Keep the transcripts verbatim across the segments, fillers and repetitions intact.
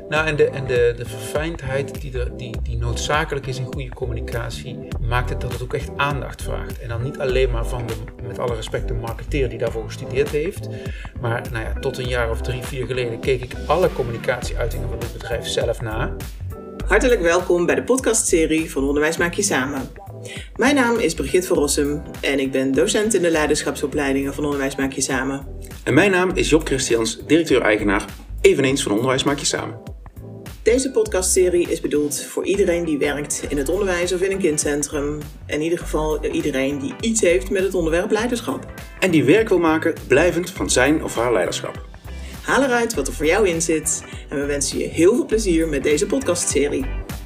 Nou, en de, en de, de verfijndheid die, er, die, die noodzakelijk is in goede communicatie, maakt het dat het ook echt aandacht vraagt. En dan niet alleen maar van de, met alle respect, de marketeer die daarvoor gestudeerd heeft. Maar nou ja, tot een jaar of drie, vier geleden keek ik alle communicatieuitingen van dit bedrijf zelf na. Hartelijk welkom bij de podcastserie van Onderwijs Maak Je Samen. Mijn naam is Brigitte van Rossum en ik ben docent in de leiderschapsopleidingen van Onderwijs Maak Je Samen. En mijn naam is Job Christians, directeur-eigenaar, eveneens van Onderwijs Maak Je Samen. Deze podcastserie is bedoeld voor iedereen die werkt in het onderwijs of in een kindcentrum. In ieder geval iedereen die iets heeft met het onderwerp leiderschap. En die werk wil maken blijvend van zijn of haar leiderschap. Haal eruit wat er voor jou in zit en we wensen je heel veel plezier met deze podcastserie.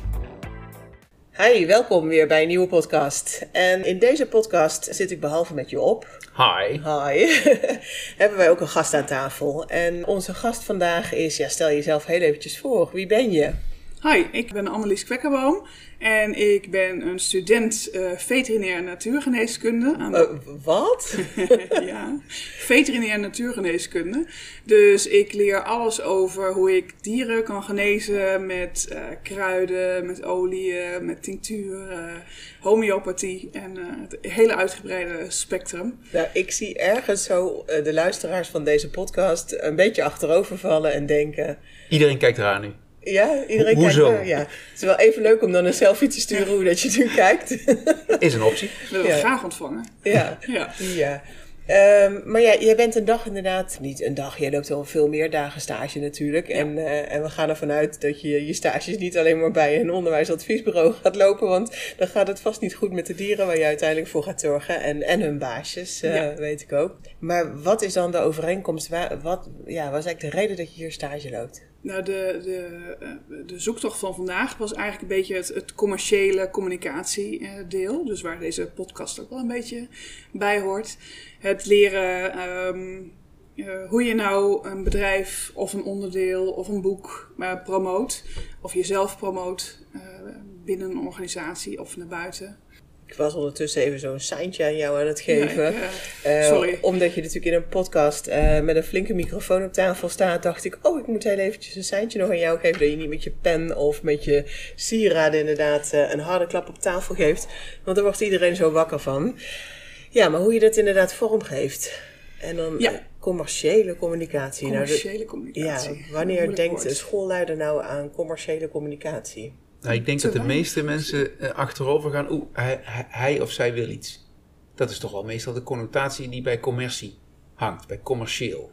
Hi, welkom weer bij een nieuwe podcast. En in deze podcast zit ik behalve met je op. Hi. Hi. Hebben wij ook een gast aan tafel. En onze gast vandaag is, ja, stel jezelf heel eventjes voor. Wie ben je? Hi, ik ben Annelies Kwekkerboom en ik ben een student uh, veterinair natuurgeneeskunde. Aan de... Uh, wat? Ja, veterinair natuurgeneeskunde. Dus ik leer alles over hoe ik dieren kan genezen met uh, kruiden, met oliën, met tincturen, uh, homeopathie en uh, het hele uitgebreide spectrum. Nou, ik zie ergens zo uh, de luisteraars van deze podcast een beetje achterover vallen en denken... Iedereen kijkt eraan nu. Ja, iedereen Ho- kijkt hoezo? er, ja. Het is wel even leuk om dan een selfie te sturen hoe dat je nu kijkt. Is een optie. We willen Ja. het graag ontvangen. Ja, Ja. ja. Um, maar ja, jij bent een dag inderdaad, niet een dag, jij loopt al veel meer dagen stage natuurlijk. Ja. En, uh, en we gaan ervan uit dat je je stages niet alleen maar bij een onderwijsadviesbureau gaat lopen. Want dan gaat het vast niet goed met de dieren waar je uiteindelijk voor gaat zorgen. En, en hun baasjes, uh, Ja. weet ik ook. Maar wat is dan de overeenkomst? Waar, wat, ja, wat is eigenlijk de reden dat je hier stage loopt? Nou, de, de, de zoektocht van vandaag was eigenlijk een beetje het, het commerciële communicatiedeel. Dus waar deze podcast ook wel een beetje bij hoort. Het leren um, uh, hoe je nou een bedrijf of een onderdeel of een boek uh, promoot. Of jezelf promoot uh, binnen een organisatie of naar buiten. Ik was ondertussen even zo'n seintje aan jou aan het geven. Ja, ik, uh, Uh, sorry. Omdat je natuurlijk in een podcast uh, met een flinke microfoon op tafel staat, dacht ik, oh, ik moet heel eventjes een seintje nog aan jou geven, dat je niet met je pen of met je sieraden inderdaad uh, een harde klap op tafel geeft. Want daar wordt iedereen zo wakker van. Ja, maar hoe je dat inderdaad vormgeeft. En dan Ja. uh, commerciële communicatie. Commerciële Nou, de, communicatie. ja, wanneer Moeilijk denkt woord. een schoolleider nou aan commerciële communicatie? Nou, ik denk Te dat de weinig. meeste mensen uh, achterover gaan, oeh, hij, hij, hij of zij wil iets. Dat is toch wel meestal de connotatie die bij commercie hangt, bij commercieel.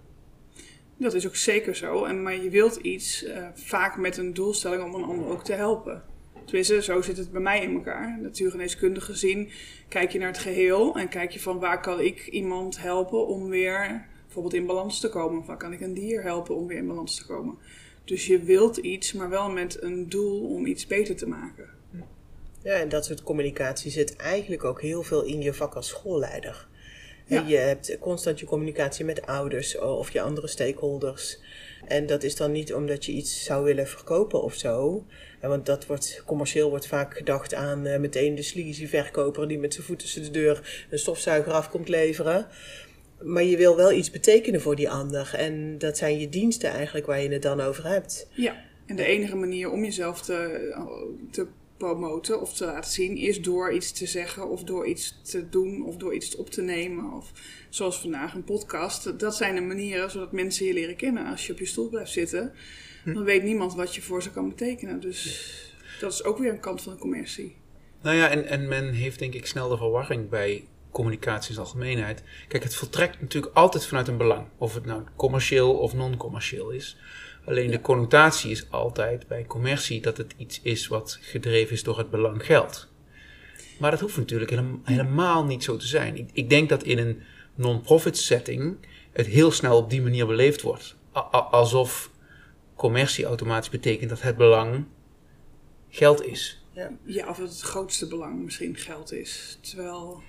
Dat is ook zeker zo. En, maar je wilt iets uh, vaak met een doelstelling om een ander ook te helpen. Tenminste, zo zit het bij mij in elkaar. Natuurgeneeskundig gezien kijk je naar het geheel en kijk je van waar kan ik iemand helpen om weer bijvoorbeeld in balans te komen. Of waar kan ik een dier helpen om weer in balans te komen. Dus je wilt iets, maar wel met een doel om iets beter te maken. Ja, en dat soort communicatie zit eigenlijk ook heel veel in je vak als schoolleider. Ja. Je hebt constant je communicatie met ouders of je andere stakeholders. En dat is dan niet omdat je iets zou willen verkopen of zo. Want dat wordt, commercieel wordt vaak gedacht aan uh, meteen de sleazy verkoper die met zijn voet tussen de deur een stofzuiger af komt leveren. Maar je wil wel iets betekenen voor die ander. En dat zijn je diensten eigenlijk waar je het dan over hebt. Ja, en de enige manier om jezelf te, te promoten of te laten zien is door iets te zeggen of door iets te doen of door iets op te nemen. Of zoals vandaag een podcast. Dat zijn de manieren zodat mensen je leren kennen. Als je op je stoel blijft zitten, dan weet niemand wat je voor ze kan betekenen. Dus dat is ook weer een kant van de commercie. Nou ja, en, en men heeft denk ik snel de verwarring bij communicatie in zijn algemeenheid. Kijk, het vertrekt natuurlijk altijd vanuit een belang. Of het nou commercieel of non-commercieel is. Alleen ja. De connotatie is altijd bij commercie dat het iets is wat gedreven is door het belang geld. Maar dat hoeft natuurlijk helemaal, helemaal niet zo te zijn. Ik, ik denk dat in een non-profit setting het heel snel op die manier beleefd wordt. A- alsof commercie automatisch betekent dat het belang geld is. Ja, ja of dat het grootste belang misschien geld is. Terwijl...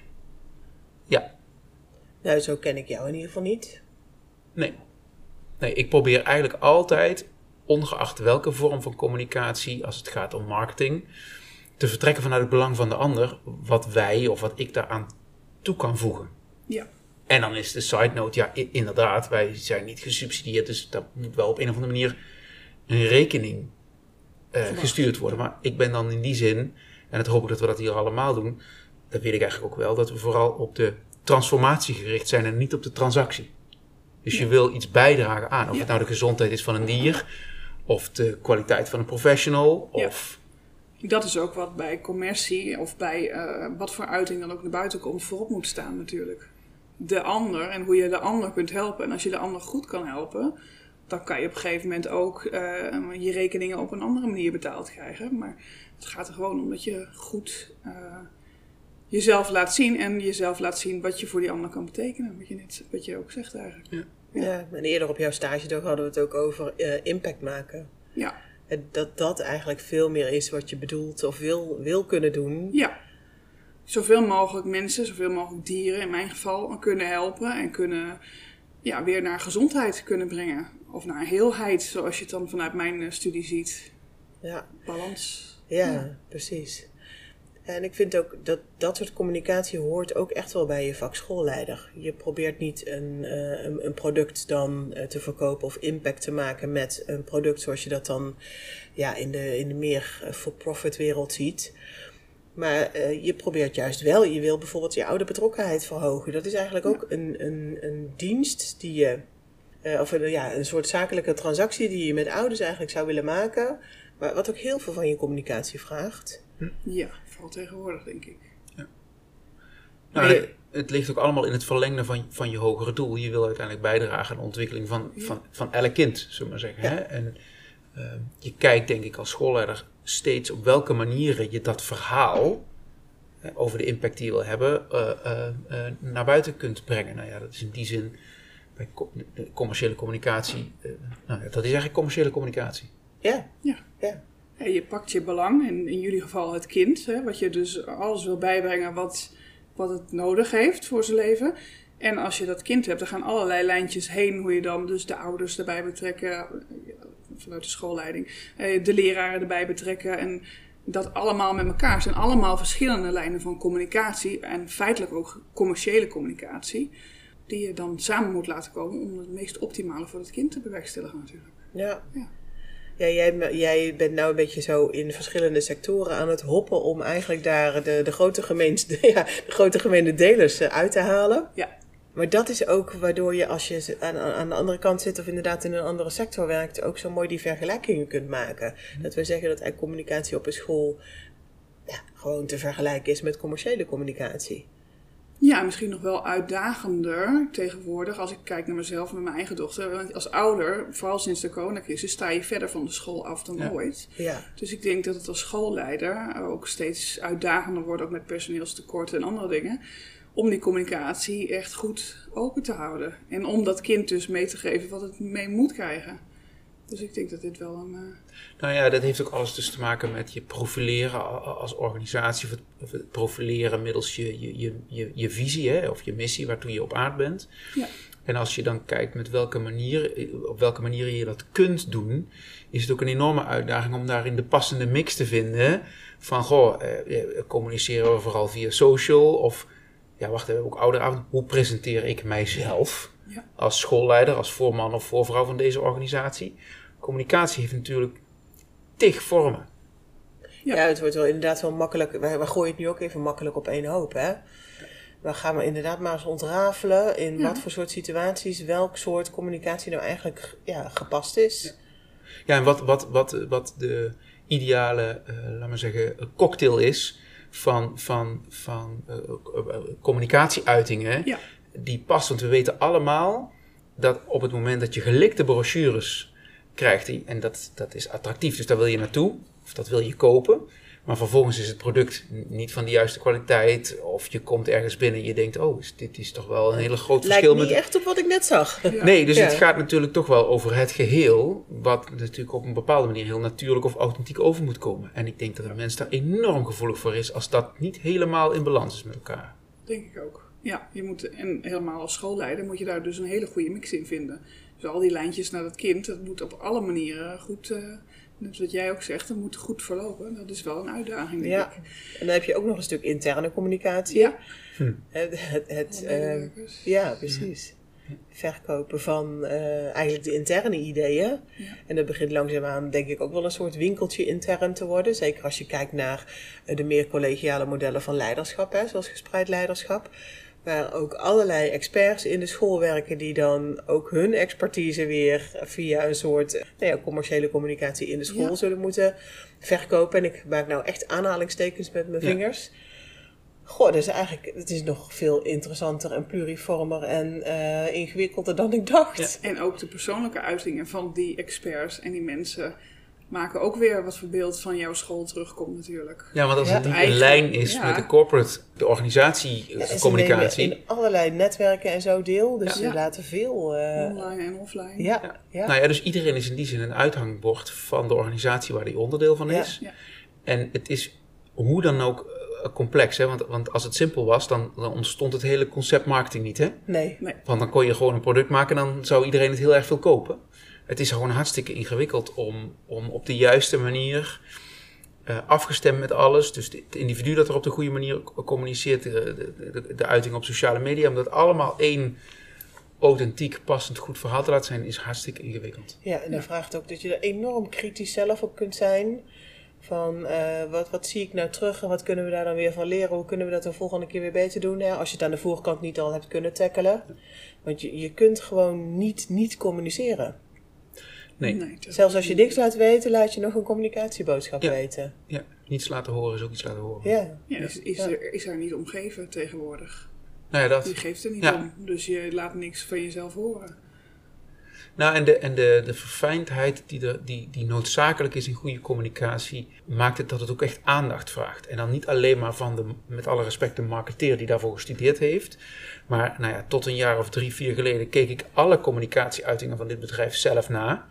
Ja. Nou, zo ken ik jou in ieder geval niet. Nee. Nee, ik probeer eigenlijk altijd, ongeacht welke vorm van communicatie, als het gaat om marketing, te vertrekken vanuit het belang van de ander, wat wij of wat ik daaraan toe kan voegen. Ja. En dan is de side note, ja, i- inderdaad, wij zijn niet gesubsidieerd, dus dat moet wel op een of andere manier een rekening uh, gestuurd worden. Maar ik ben dan in die zin, en dat hoop ik dat we dat hier allemaal doen, dat weet ik eigenlijk ook wel, dat we vooral op de transformatie gericht zijn en niet op de transactie. Dus je wil iets bijdragen aan, of ja. het nou de gezondheid is van een dier, of de kwaliteit van een professional, of... Ja. Dat is ook wat bij commercie, of bij uh, wat voor uiting dan ook naar buiten komt, voorop moet staan natuurlijk. De ander en hoe je de ander kunt helpen. En als je de ander goed kan helpen, dan kan je op een gegeven moment ook uh, je rekeningen op een andere manier betaald krijgen. Maar het gaat er gewoon om dat je goed uh, jezelf laat zien en jezelf laat zien wat je voor die ander kan betekenen. Wat je, net, wat je ook zegt eigenlijk. Ja. Ja. Ja, en eerder op jouw stagedag hadden we het ook over uh, impact maken. Ja. En dat dat eigenlijk veel meer is wat je bedoelt of wil, wil kunnen doen. Ja. Zoveel mogelijk mensen, zoveel mogelijk dieren in mijn geval kunnen helpen en kunnen ja, weer naar gezondheid kunnen brengen. Of naar heelheid, zoals je het dan vanuit mijn uh, studie ziet. Ja. Balans. Ja, ja, precies. En ik vind ook dat dat soort communicatie hoort ook echt wel bij je vak schoolleider. Je probeert niet een, uh, een, een product dan uh, te verkopen of impact te maken met een product zoals je dat dan ja, in de, in de meer uh, for-profit wereld ziet. Maar uh, je probeert juist wel, je wil bijvoorbeeld je ouderbetrokkenheid verhogen. Dat is eigenlijk ook een, een, een dienst die je, uh, of een, ja, een soort zakelijke transactie die je met ouders eigenlijk zou willen maken. Maar wat ook heel veel van je communicatie vraagt. Ja, vooral tegenwoordig denk ik. Ja. Nou, het, het ligt ook allemaal in het verlengde van, van je hogere doel. Je wil uiteindelijk bijdragen aan de ontwikkeling van, ja. van, van elk kind, zullen we maar zeggen. Ja. Hè? En uh, je kijkt denk ik als schoolleider steeds op welke manieren je dat verhaal hè, over de impact die je wil hebben uh, uh, uh, naar buiten kunt brengen. Nou ja, dat is in die zin bij co- de commerciële communicatie. Uh, nou ja, dat is eigenlijk commerciële communicatie. Ja, ja. ja. Ja, je pakt je belang, in, in jullie geval het kind, hè, wat je dus alles wil bijbrengen wat, wat het nodig heeft voor zijn leven. En als je dat kind hebt, dan gaan allerlei lijntjes heen, hoe je dan dus de ouders erbij betrekken, vanuit de schoolleiding, de leraren erbij betrekken. En dat allemaal met elkaar zijn allemaal verschillende lijnen van communicatie en feitelijk ook commerciële communicatie, die je dan samen moet laten komen om het meest optimale voor het kind te bewerkstelligen natuurlijk. Ja. Ja. Ja, jij, jij bent nou een beetje zo in verschillende sectoren aan het hoppen om eigenlijk daar de, de, grote, gemeente, ja, de grote gemeente delers uit te halen. Ja. Maar dat is ook waardoor je als je aan, aan de andere kant zit of inderdaad in een andere sector werkt, ook zo mooi die vergelijkingen kunt maken. Dat we zeggen dat eigenlijk communicatie op een school ja, gewoon te vergelijken is met commerciële communicatie. Ja, misschien nog wel uitdagender tegenwoordig als ik kijk naar mezelf en met mijn eigen dochter. Want als ouder, vooral sinds de coronacrisis, sta je verder van de school af dan ja. ooit. Ja. Dus ik denk dat het als schoolleider ook steeds uitdagender wordt, ook met personeelstekorten en andere dingen, om die communicatie echt goed open te houden. En om dat kind dus mee te geven wat het mee moet krijgen. Dus ik denk dat dit wel een... Uh... Nou ja, dat heeft ook alles dus te maken met je profileren als organisatie. Of het profileren middels je, je, je, je, je visie, hè, of je missie waartoe je op aard bent. Ja. En als je dan kijkt met welke manier, op welke manier je dat kunt doen, is het ook een enorme uitdaging om daarin de passende mix te vinden. Van, goh, eh, communiceren we vooral via social of... Ja, wacht, we hebben ook ouderavond. Hoe presenteer ik mijzelf ja. als schoolleider, als voorman of voorvrouw van deze organisatie? Communicatie heeft natuurlijk tig vormen. Ja, ja het wordt wel inderdaad wel makkelijk. Wij, wij gooien het nu ook even makkelijk op één hoop, hè? We gaan we inderdaad maar eens ontrafelen in ja. wat voor soort situaties, welk soort communicatie nou eigenlijk ja, gepast is. Ja, ja en wat, wat, wat, wat de ideale, uh, laten we zeggen, cocktail is van, van, van uh, uh, communicatieuitingen, ja. die past. Want we weten allemaal dat op het moment dat je gelikte brochures krijgt, die, en dat, dat is attractief, dus daar wil je naartoe, of dat wil je kopen, maar vervolgens is het product niet van de juiste kwaliteit, of je komt ergens binnen en je denkt, oh, dit is toch wel een hele groot Lijkt verschil. Lijkt niet met... echt op wat ik net zag. Ja. Nee, dus ja. het gaat natuurlijk toch wel over het geheel, wat natuurlijk op een bepaalde manier heel natuurlijk of authentiek over moet komen. En ik denk dat een mens daar enorm gevoelig voor is, als dat niet helemaal in balans is met elkaar. Denk ik ook. Ja, je moet, en helemaal als schoolleider moet je daar dus een hele goede mix in vinden. Dus al die lijntjes naar dat kind, dat moet op alle manieren goed, uh, net wat jij ook zegt, dat moet goed verlopen. Dat is wel een uitdaging, denk ja. ik. En dan heb je ook nog een stuk interne communicatie. Ja. Hm. Het, het, het, uh, ja, precies. verkopen van uh, eigenlijk de interne ideeën. Ja. En dat begint langzaamaan denk ik ook wel een soort winkeltje intern te worden. Zeker als je kijkt naar uh, de meer collegiale modellen van leiderschap, hè, zoals gespreid leiderschap. Waar ook allerlei experts in de school werken die dan ook hun expertise weer via een soort nou ja, commerciële communicatie in de school ja. zullen moeten verkopen. En ik maak nou echt aanhalingstekens met mijn ja. vingers. Goh, dus eigenlijk, het is nog veel interessanter en pluriformer en uh, ingewikkelder dan ik dacht. Ja. En ook de persoonlijke uitingen van die experts en die mensen maken ook weer wat voor beeld van jouw school terugkomt natuurlijk. Ja, want als ja. het niet in lijn is ja. met de corporate, de organisatiecommunicatie. Ja, in allerlei netwerken en zo deel, dus ja. ze laten veel... Uh, online en offline. Ja. Ja. Ja. Nou ja, dus iedereen is in die zin een uithangbord van de organisatie waar die onderdeel van is. Ja. Ja. En het is hoe dan ook complex, hè? Want, want als het simpel was, dan, dan ontstond het hele concept marketing niet, hè? Nee. nee. Want dan kon je gewoon een product maken en dan zou iedereen het heel erg veel kopen. Het is gewoon hartstikke ingewikkeld om, om op de juiste manier, uh, afgestemd met alles, dus het individu dat er op de goede manier communiceert, de, de, de, de uiting op sociale media, om dat allemaal één authentiek, passend, goed verhaal te laten zijn, is hartstikke ingewikkeld. Ja, en dan ja. vraagt ook dat je er enorm kritisch zelf op kunt zijn. Van uh, wat, wat zie ik nou terug en wat kunnen we daar dan weer van leren? Hoe kunnen we dat de volgende keer weer beter doen? Ja, als je het aan de voorkant niet al hebt kunnen tackelen. Want je, je kunt gewoon niet, niet communiceren. Nee. nee Zelfs als je niks laat weten, laat je nog een communicatieboodschap ja. weten. Ja, niets laten horen is ook iets laten horen. Ja, ja is, is, ja. Er, is er niet omgeven tegenwoordig. Nou ja, dat... Je geeft er niet ja. om, dus je laat niks van jezelf horen. Nou, en de, en de, de verfijndheid die, er, die, die noodzakelijk is in goede communicatie, maakt het dat het ook echt aandacht vraagt. En dan niet alleen maar van de, met alle respect, de marketeer die daarvoor gestudeerd heeft. Maar nou ja, tot een jaar of drie, vier geleden keek ik alle communicatieuitingen van dit bedrijf zelf na.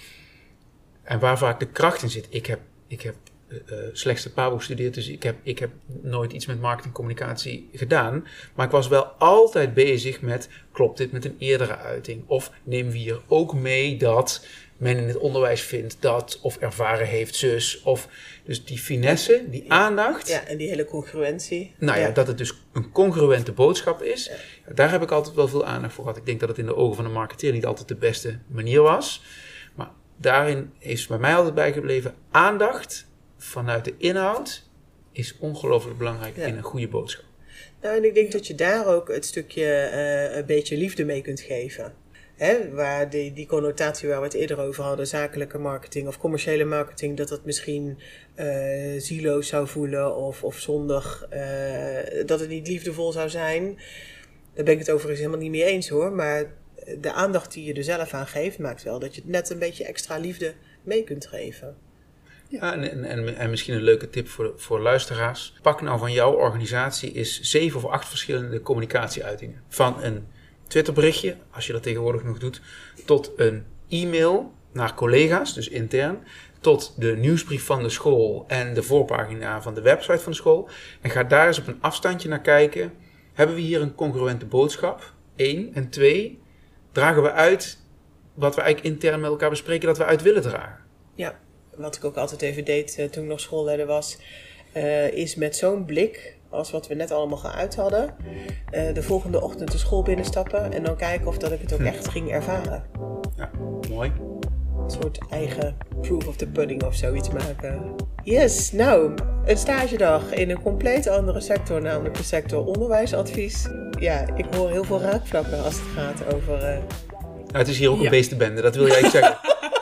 En waar vaak de kracht in zit. Ik heb, ik heb uh, slechts de Pabo gestudeerd, dus ik heb, ik heb nooit iets met marketingcommunicatie gedaan. Maar ik was wel altijd bezig met, klopt dit met een eerdere uiting? Of nemen we hier ook mee dat men in het onderwijs vindt dat, of ervaren heeft zus, of dus die finesse, die aandacht. Ja, en die hele congruentie. Nou ja, ja. dat het dus een congruente boodschap is. Ja. Daar heb ik altijd wel veel aandacht voor gehad. Ik denk dat het in de ogen van de marketeer niet altijd de beste manier was. Maar daarin is bij mij altijd bijgebleven, aandacht vanuit de inhoud is ongelooflijk belangrijk ja. in een goede boodschap. Nou, en ik denk dat je daar ook het stukje uh, een beetje liefde mee kunt geven. Hè, waar die, die connotatie waar we het eerder over hadden, zakelijke marketing of commerciële marketing, dat dat misschien uh, zieloos zou voelen of, of zondig, uh, dat het niet liefdevol zou zijn. Daar ben ik het overigens helemaal niet mee eens hoor, maar de aandacht die je er zelf aan geeft, maakt wel dat je het net een beetje extra liefde mee kunt geven. Ja, en, en, en misschien een leuke tip voor, voor luisteraars. Pak nou van jouw organisatie eens zeven of acht verschillende communicatieuitingen. Van een Twitterberichtje, als je dat tegenwoordig nog doet, tot een e-mail naar collega's, dus intern, tot de nieuwsbrief van de school en de voorpagina van de website van de school. En ga daar eens op een afstandje naar kijken. Hebben we hier een congruente boodschap? Eén. En twee, dragen we uit wat we eigenlijk intern met elkaar bespreken dat we uit willen dragen? Ja, wat ik ook altijd even deed uh, toen ik nog schoolleider was, uh, is met zo'n blik, als wat we net allemaal geuit hadden, uh, de volgende ochtend de school binnenstappen en dan kijken of dat ik het ook hm. echt ging ervaren. Ja, mooi. Een soort eigen proof of the pudding of zoiets maken. Yes, nou, een stagedag in een compleet andere sector, namelijk de sector onderwijsadvies. Ja, ik hoor heel veel raakvlakken als het gaat over... Uh... Nou, het is hier ook ja. een beestenbende, dat wil jij zeggen.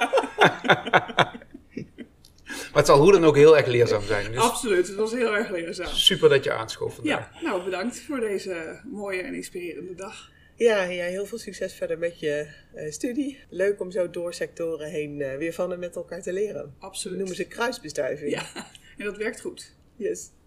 Maar het zal hoe dan ook heel erg leerzaam zijn. Dus absoluut, het was heel erg leerzaam. Super dat je aanschoof vandaag. Ja, nou bedankt voor deze mooie en inspirerende dag. Ja, ja, heel veel succes verder met je uh, studie. Leuk om zo door sectoren heen uh, weer van en met elkaar te leren. Absoluut. We noemen ze kruisbestuiving. Ja, en dat werkt goed. Yes.